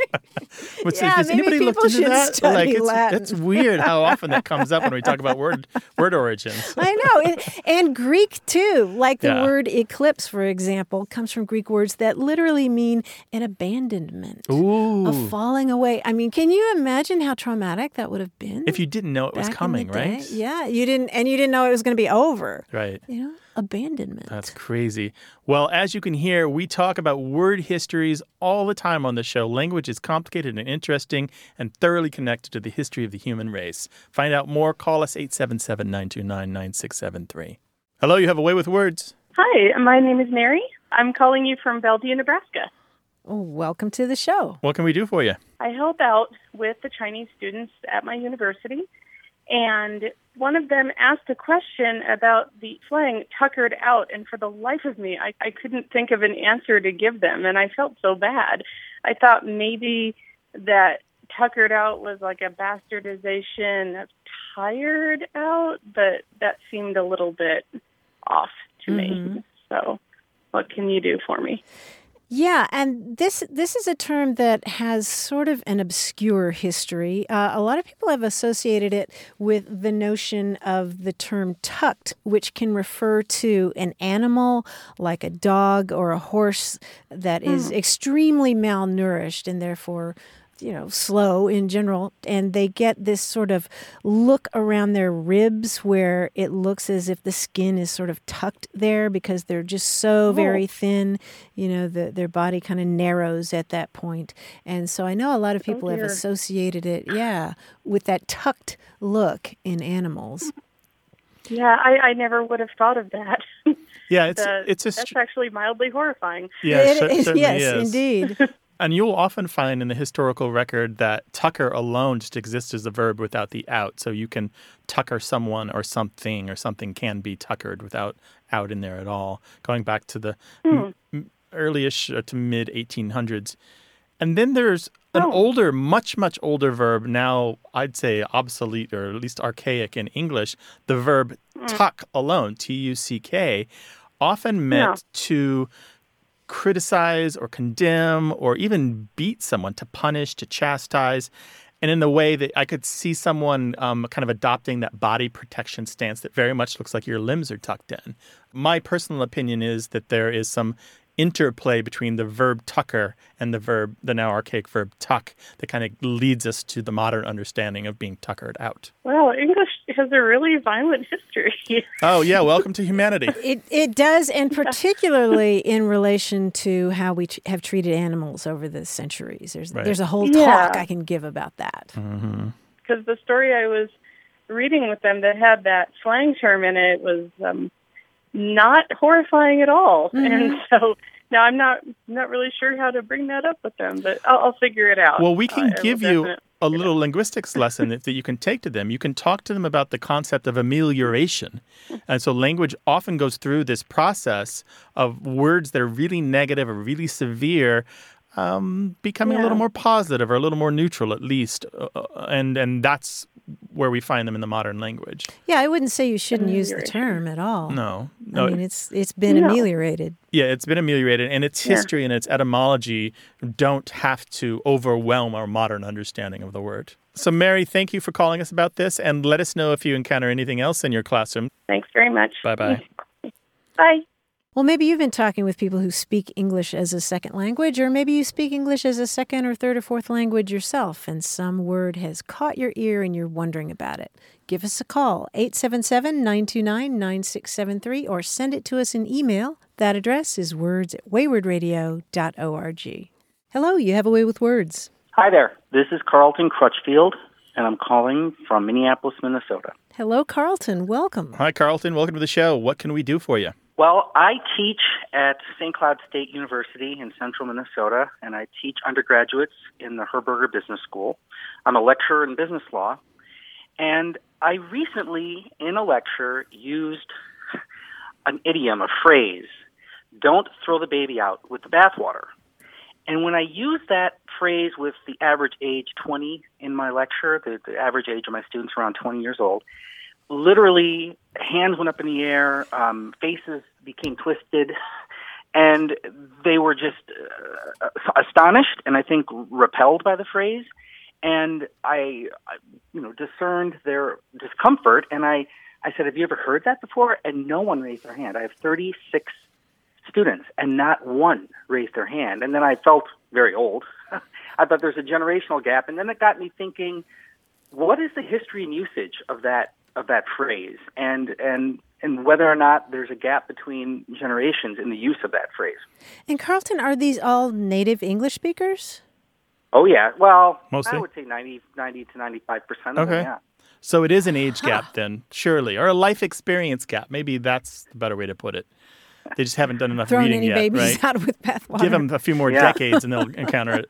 What's yeah, has maybe anybody people looked into should that? study Like, it's, Latin. It's weird how often that comes up when we talk about word word origins. I know. And, and Greek, too. Like the yeah. word eclipse, for example, comes from Greek words that literally mean an abandonment. Ooh. A falling away. I mean, can you imagine how traumatic that would have been? If you didn't know it was coming, right? Yeah, you didn't, and you didn't know it was going to be over. Right. You know, abandonment. That's crazy. Well, as you can hear, we talk about word histories all the time on the show. Language is complicated and interesting and thoroughly connected to the history of the human race. Find out more. Call us eight seven seven, nine two nine, nine six seven three. Hello, you have a way with words. Hi, my name is Mary. I'm calling you from Bellevue, Nebraska. Oh, welcome to the show. What can we do for you? I help out with the Chinese students at my university, and one of them asked a question about the slang tuckered out, and for the life of me, I, I couldn't think of an answer to give them, and I felt so bad. I thought maybe that tuckered out was like a bastardization of tired out, but that seemed a little bit off to mm-hmm. me. So what can you do for me? Yeah, and this this is a term that has sort of an obscure history. Uh, a lot of people have associated it with the notion of the term tucked, which can refer to an animal like a dog or a horse that mm. is extremely malnourished and therefore, you know, slow in general, and they get this sort of look around their ribs where it looks as if the skin is sort of tucked there because they're just so very oh. thin. You know, the, their body kind of narrows at that point. And so I know a lot of people oh, have associated it, yeah, with that tucked look in animals. Yeah, I, I never would have thought of that. Yeah, it's the, it's a that's actually mildly horrifying. Yeah, it, it, it certainly yes, is. indeed. And you'll often find in the historical record that tucker alone just exists as a verb without the out. So you can tucker someone or something, or something can be tuckered without out in there at all, going back to the hmm. m- early-ish to mid eighteen hundreds. And then there's an oh. older, much, much older verb, now I'd say obsolete or at least archaic in English, the verb mm. tuck alone, T U C K, often meant yeah. to criticize or condemn or even beat someone, to punish, to chastise. And in the way that I could see someone um, kind of adopting that body protection stance that very much looks like your limbs are tucked in. My personal opinion is that there is some interplay between the verb tucker and the verb, the now archaic verb tuck, that kind of leads us to the modern understanding of being tuckered out. Well, English has a really violent history. Oh, yeah. Welcome to humanity. It it does, and particularly in relation to how we t- have treated animals over the centuries. There's right. there's a whole yeah. talk I can give about that. Because mm-hmm. the story I was reading with them that had that slang term in it was um, not horrifying at all. Mm-hmm. And so now I'm not not really sure how to bring that up with them, but I'll, I'll figure it out. Well, we can uh, give you a little linguistics lesson that, that you can take to them. You can talk to them about the concept of amelioration. And so language often goes through this process of words that are really negative or really severe um, becoming yeah. a little more positive or a little more neutral at least. Uh, and and that's where we find them in the modern language. Yeah, I wouldn't say you shouldn't use the term at all. No. no. I mean, it's it's been no. ameliorated. Yeah, it's been ameliorated, and its history yeah. and its etymology don't have to overwhelm our modern understanding of the word. So, Mary, thank you for calling us about this, and let us know if you encounter anything else in your classroom. Thanks very much. Bye-bye. Bye. Well, maybe you've been talking with people who speak English as a second language, or maybe you speak English as a second or third or fourth language yourself, and some word has caught your ear and you're wondering about it. Give us a call, eight seven seven, nine two nine, nine six seven three, or send it to us in email. That address is words at wayward radio dot org. Hello, you have a way with words. Hi there. This is Carlton Crutchfield, and I'm calling from Minneapolis, Minnesota. Hello, Carlton. Welcome. Hi, Carlton. Welcome to the show. What can we do for you? Well, I teach at Saint Cloud State University in central Minnesota, and I teach undergraduates in the Herberger Business School. I'm a lecturer in business law, and I recently, in a lecture, used an idiom, a phrase, don't throw the baby out with the bathwater. And when I used that phrase with the average age twenty in my lecture, the, the average age of my students around twenty years old, literally hands went up in the air, um, faces became twisted, and they were just uh, astonished and I think repelled by the phrase. And I, I, you know, discerned their discomfort, and I, I said, have you ever heard that before? And no one raised their hand. I have thirty-six students, and not one raised their hand. And then I felt very old. I thought there's a generational gap, and then it got me thinking, what is the history and usage of that of that phrase, and and and whether or not there's a gap between generations in the use of that phrase. And Carlton, are these all native English speakers? Oh yeah, well, Mostly? I would say ninety, ninety to ninety-five percent Okay. of them. Yeah. So it is an age gap then, surely, or a life experience gap. Maybe that's the better way to put it. They just haven't done enough Throwing reading any yet, babies right? out with bathwater. Give them a few more Yeah. decades and they'll encounter it.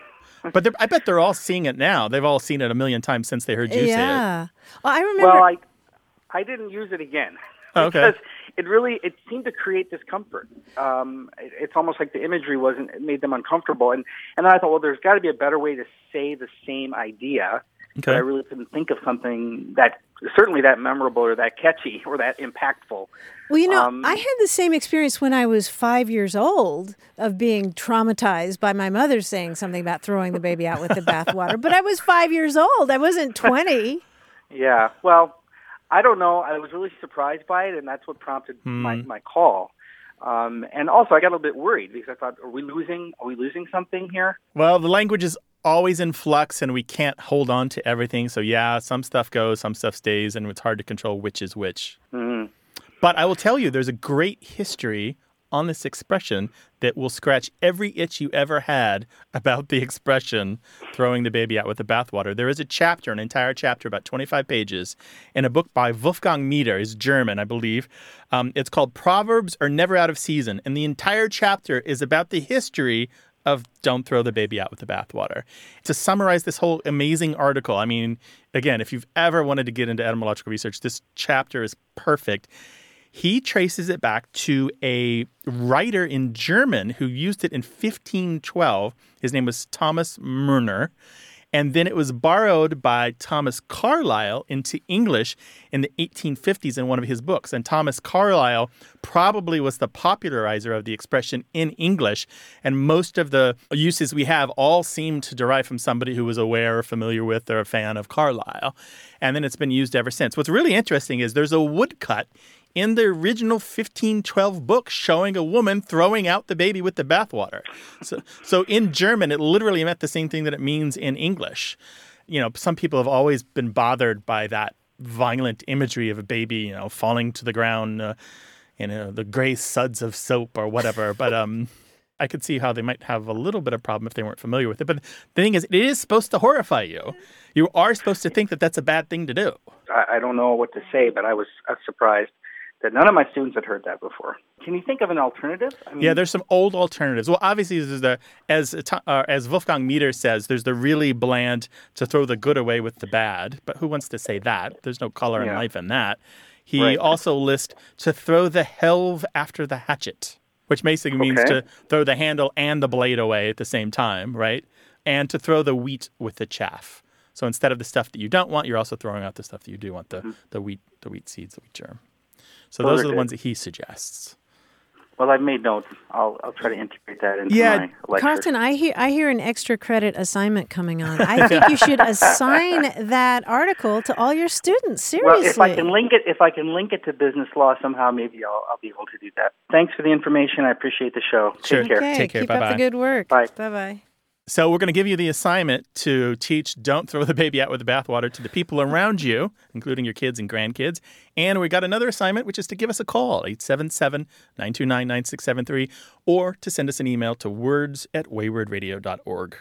But they're- I bet they're all seeing it now. They've all seen it a million times since they heard you say it. Yeah. Well, I remember. Well, I I didn't use it again. Oh, okay. Because it really it seemed to create discomfort. Um, it, it's almost like the imagery wasn't it made them uncomfortable. And and then I thought, well, there's got to be a better way to say the same idea. Okay. But I really couldn't think of something that certainly that memorable or that catchy or that impactful. Well, you know, Um, I had the same experience when I was five years old of being traumatized by my mother saying something about throwing the baby out with the bathwater. But I was five years old. I wasn't twenty. Yeah. Well, I don't know. I was really surprised by it, and that's what prompted my, my call. Um, and also, I got a little bit worried because I thought, are we losing? Are we losing something here? Well, the language is always in flux and we can't hold on to everything. So yeah, some stuff goes, some stuff stays, and it's hard to control which is which. Mm-hmm. But I will tell you, there's a great history on this expression that will scratch every itch you ever had about the expression throwing the baby out with the bathwater. There is a chapter, an entire chapter, about twenty-five pages, in a book by Wolfgang Mieder. He's German, I believe. Um, it's called Proverbs Are Never Out of Season. And the entire chapter is about the history of don't throw the baby out with the bathwater. To summarize this whole amazing article, I mean, again, if you've ever wanted to get into etymological research, this chapter is perfect. He traces it back to a writer in German who used it in fifteen twelve. His name was Thomas Murner. And then it was borrowed by Thomas Carlyle into English in the eighteen fifties in one of his books. And Thomas Carlyle probably was the popularizer of the expression in English. And most of the uses we have all seem to derive from somebody who was aware or familiar with or a fan of Carlyle. And then it's been used ever since. What's really interesting is there's a woodcut in the original fifteen twelve book showing a woman throwing out the baby with the bathwater. So, so in German, it literally meant the same thing that it means in English. You know, some people have always been bothered by that violent imagery of a baby, you know, falling to the ground uh, in uh, the gray suds of soap or whatever. But um, I could see how they might have a little bit of problem if they weren't familiar with it. But the thing is, it is supposed to horrify you. You are supposed to think that that's a bad thing to do. I, I don't know what to say, but I was, I was surprised that none of my students had heard that before. Can you think of an alternative? I mean, yeah, there's some old alternatives. Well, obviously, there's the as uh, as Wolfgang Mieder says, there's the really bland to throw the good away with the bad. But who wants to say that? There's no color in Yeah. life in that. He Right. also lists to throw the helve after the hatchet, which basically means Okay. to throw the handle and the blade away at the same time, right? And to throw the wheat with the chaff. So instead of the stuff that you don't want, you're also throwing out the stuff that you do want, the, mm-hmm. the wheat, the wheat seeds, the wheat germ. So Those those are are the good. ones that he suggests. Well, I've made notes. I'll I'll try to integrate that into Yeah, my lecture. Carlton, I hear I hear an extra credit assignment coming on. I think you should assign that article to all your students. Seriously. Well, if I can link it, if I can link it to business law somehow, maybe I'll I'll be able to do that. Thanks for the information. I appreciate the show. Sure. Take care. Okay, Take care. keep Bye-bye. up the good work. Bye. Bye-bye. So we're going to give you the assignment to teach Don't Throw the Baby Out with the Bathwater to the people around you, including your kids and grandkids. And we got another assignment, which is to give us a call, eight seven seven, nine two nine, nine six seven three, or to send us an email to words at wayward radio dot org.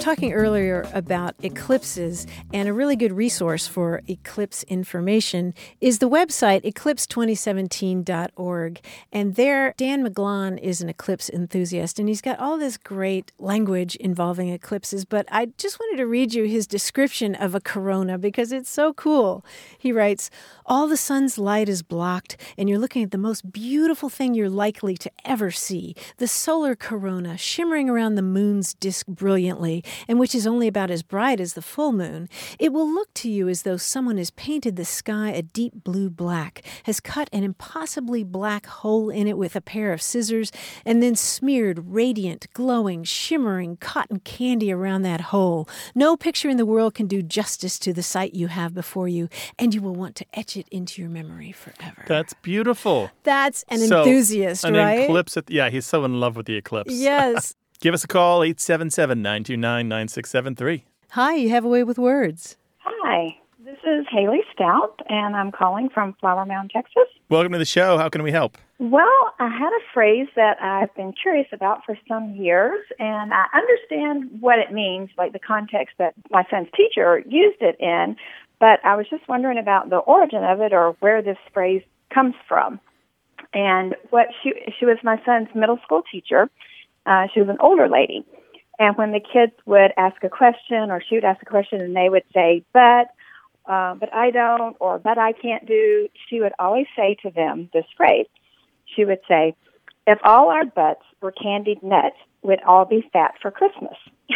talking earlier about eclipses, and a really good resource for eclipse information is the website eclipse twenty seventeen dot org. And there, Dan McGlon is an eclipse enthusiast, and he's got all this great language involving eclipses. But I just wanted to read you his description of a corona because it's so cool. He writes, all the sun's light is blocked, and you're looking at the most beautiful thing you're likely to ever see, the solar corona shimmering around the moon's disk brilliantly, and which is only about as bright as the full moon. It will look to you as though someone has painted the sky a deep blue black, has cut an impossibly black hole in it with a pair of scissors, and then smeared radiant, glowing, shimmering cotton candy around that hole. No picture in the world can do justice to the sight you have before you, and you will want to etch it into your memory forever. That's beautiful. That's an so, enthusiast, an right? An eclipse. At, yeah, he's so in love with the eclipse. Yes. Give us a call, eight seven seven, nine two nine, nine six seven three. Hi, you have a way with words. Hi, this is Haley Stout, and I'm calling from Flower Mound, Texas. Welcome to the show. How can we help? Well, I had a phrase that I've been curious about for some years, and I understand what it means, like the context that my son's teacher used it in, but I was just wondering about the origin of it or where this phrase comes from. And what she she was my son's middle school teacher. Uh, she was an older lady. And when the kids would ask a question or she would ask a question and they would say, but, uh, but I don't, or but I can't do, she would always say to them this phrase. She would say, if all our butts were candied nuts, we'd all be fat for Christmas.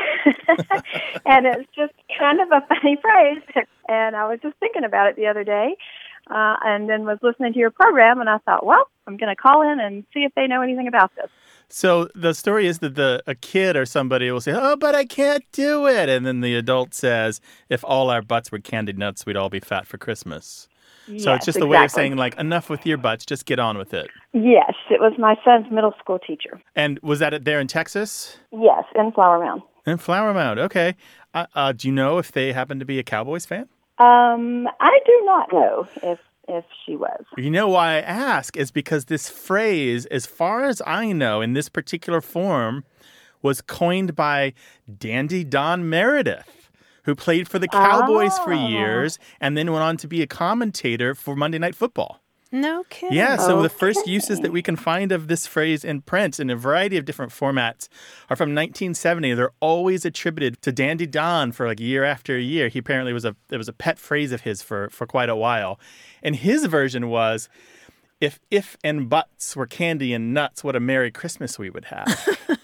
And it's just kind of a funny phrase. And I was just thinking about it the other day. Uh, and then was listening to your program, and I thought, well, I'm going to call in and see if they know anything about this. So the story is that the a kid or somebody will say, oh, but I can't do it. And then the adult says, if all our butts were candied nuts, we'd all be fat for Christmas. Yes, so it's just a exactly. way of saying, like, enough with your butts, just get on with it. Yes, it was my son's middle school teacher. And was that it there in Texas? Yes, in Flower Mound. In Flower Mound, okay. Uh, uh, do you know if they happen to be a Cowboys fan? Um, I do not know if if she was. You know why I ask is because this phrase, as far as I know, in this particular form, was coined by Dandy Don Meredith, who played for the Cowboys oh. for years and then went on to be a commentator for Monday Night Football. No kidding. Yeah, so okay. the first uses that we can find of this phrase in print in a variety of different formats are from nineteen seventy. They're always attributed to Dandy Don for like year after year. He apparently was a it was a pet phrase of his for, for quite a while. And his version was, if if and buts were candy and nuts, what a Merry Christmas we would have.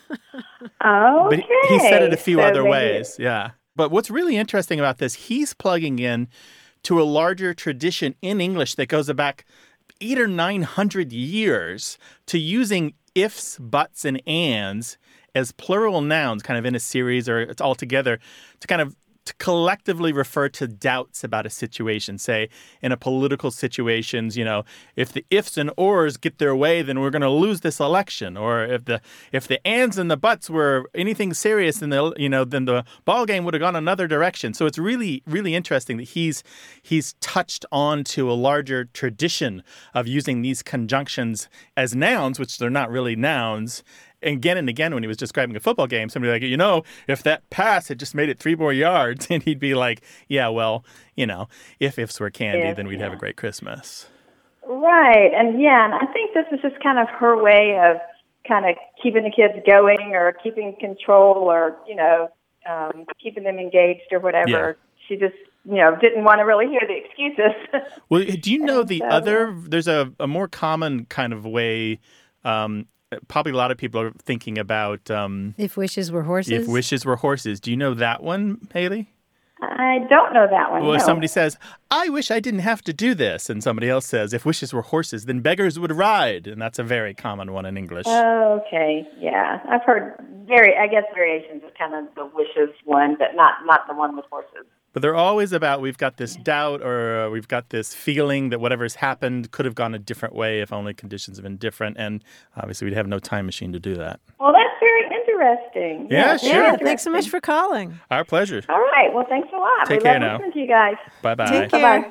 Okay. But he said it a few so other maybe. ways, yeah. But what's really interesting about this, he's plugging in to a larger tradition in English that goes back eight or nine hundred years to using ifs, buts, and ands as plural nouns, kind of in a series or it's all together, to kind of to collectively refer to doubts about a situation. Say, in a political situations, you know, if the ifs and ors get their way, then we're going to lose this election. Or if the if the ands and the buts were anything serious, then the you know then the ball game would have gone another direction. So it's really really interesting that he's he's touched on to a larger tradition of using these conjunctions as nouns, which they're not really nouns. And again and again, when he was describing a football game, somebody like, you know, if that pass had just made it three more yards, and he'd be like, yeah, well, you know, if ifs were candy, yeah, then we'd yeah. have a great Christmas. Right. And yeah, and I think this is just kind of her way of kind of keeping the kids going or keeping control or, you know, um, keeping them engaged or whatever. Yeah. She just, you know, didn't want to really hear the excuses. Well, do you know the so, other, there's a, a more common kind of way, um, probably a lot of people are thinking about... Um, if wishes were horses? If wishes were horses. Do you know that one, Haley? I don't know that one, Well, if no. somebody says, I wish I didn't have to do this, and somebody else says, if wishes were horses, then beggars would ride. And that's a very common one in English. Oh, okay. Yeah. I've heard, very, I guess, variations of kind of the wishes one, but not, not the one with horses. But they're always about we've got this doubt or uh, we've got this feeling that whatever's happened could have gone a different way if only conditions have been different. And obviously we'd have no time machine to do that. Well, that's very interesting. Yeah, yeah sure. Yeah, thanks so much for calling. Our pleasure. All right. Well, thanks a lot. Take we care love now. listening to you guys. Bye-bye. Take care. Bye-bye.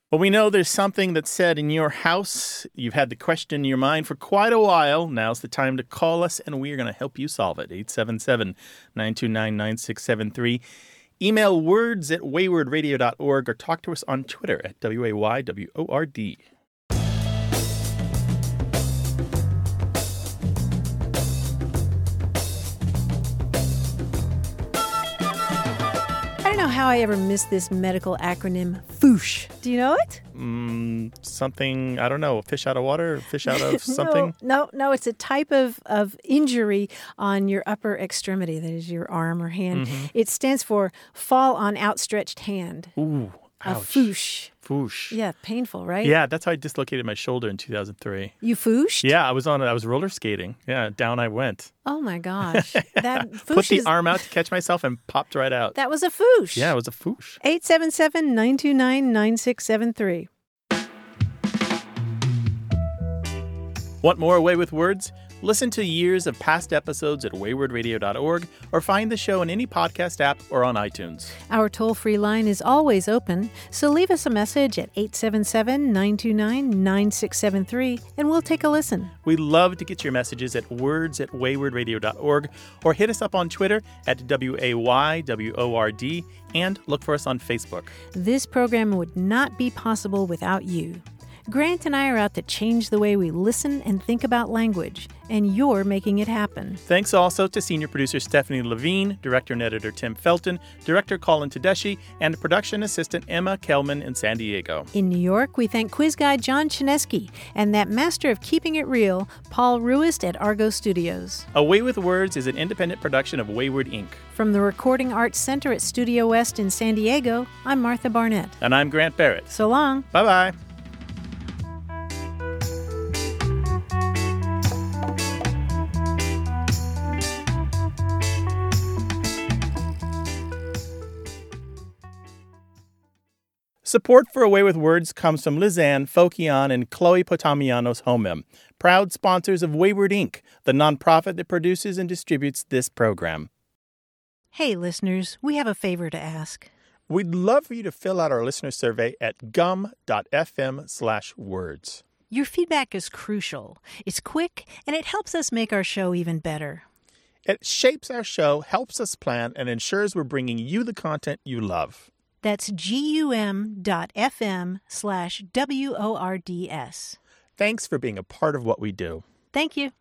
Well, we know there's something that's said in your house. You've had the question in your mind for quite a while. Now's the time to call us, and we are going to help you solve it. eight seven seven, nine two nine, nine six seven three. Email words at wayward radio dot org or talk to us on Twitter at W A Y W O R D. I don't know how I ever missed this medical acronym, FOOSH. Do you know it? Mm, something, I don't know, fish out of water, fish out of something? no, no, no, it's a type of, of injury on your upper extremity, that is your arm or hand. Mm-hmm. It stands for fall on outstretched hand. Ooh, a ouch. FOOSH. Foosh. Yeah, painful, right? Yeah, that's how I dislocated my shoulder in two thousand three. You fooshed? Yeah, I was on. I was roller skating. Yeah, down I went. Oh my gosh, that foosh Put the is, arm out to catch myself and popped right out. That was a foosh. Yeah, it was a foosh. eight seven seven, nine two nine, nine six seven three. Want more Away with Words? Listen to years of past episodes at wayward radio dot org or find the show in any podcast app or on iTunes. Our toll-free line is always open, so leave us a message at eight seven seven, nine two nine, nine six seven three and we'll take a listen. We love to get your messages at words at wayward radio dot org or hit us up on Twitter at W A Y W O R D and look for us on Facebook. This program would not be possible without you. Grant and I are out to change the way we listen and think about language, and you're making it happen. Thanks also to senior producer Stephanie Levine, director and editor Tim Felton, director Colin Tedeschi, and production assistant Emma Kelman in San Diego. In New York, we thank quiz guy John Chinesky and that master of keeping it real, Paul Ruist at Argo Studios. Away with Words is an independent production of Wayward Incorporated. From the Recording Arts Center at Studio West in San Diego, I'm Martha Barnett. And I'm Grant Barrett. So long. Bye-bye. Support for Away with Words comes from Lizanne Fokian and Chloe Potamianos Homem, proud sponsors of Wayward Incorporated, the nonprofit that produces and distributes this program. Hey, listeners, we have a favor to ask. We'd love for you to fill out our listener survey at gum.fm slash words. Your feedback is crucial. It's quick, and it helps us make our show even better. It shapes our show, helps us plan, and ensures we're bringing you the content you love. That's gum.fm slash W O R D S. Thanks for being a part of what we do. Thank you.